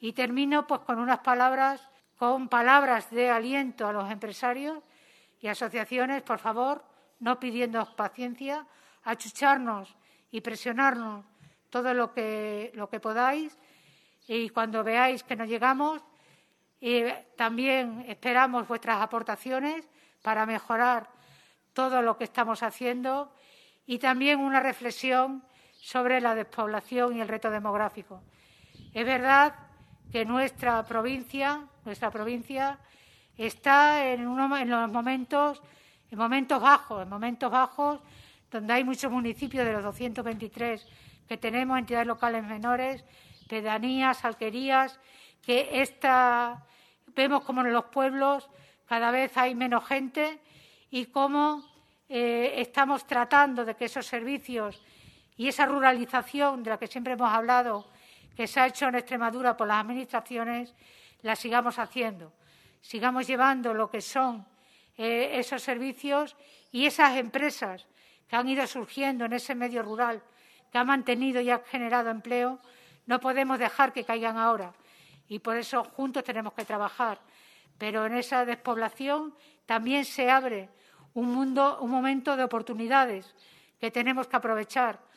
Y termino pues con palabras de aliento a los empresarios y asociaciones, por favor, no pidiendo paciencia, achucharnos y presionarnos todo lo que podáis, y cuando veáis que no llegamos, también esperamos vuestras aportaciones para mejorar todo lo que estamos haciendo, y también una reflexión sobre la despoblación y el reto demográfico. Es verdad que nuestra provincia está en momentos bajos, donde hay muchos municipios de los 223 que tenemos, entidades locales menores, pedanías, alquerías, que vemos como en los pueblos cada vez hay menos gente, y cómo estamos tratando de que esos servicios y esa ruralización de la que siempre hemos hablado, que se ha hecho en Extremadura por las administraciones, la sigamos haciendo. Sigamos llevando lo que son esos servicios y esas empresas que han ido surgiendo en ese medio rural, que han mantenido y han generado empleo. No podemos dejar que caigan ahora, y por eso juntos tenemos que trabajar. Pero en esa despoblación también se abre un momento de oportunidades que tenemos que aprovechar,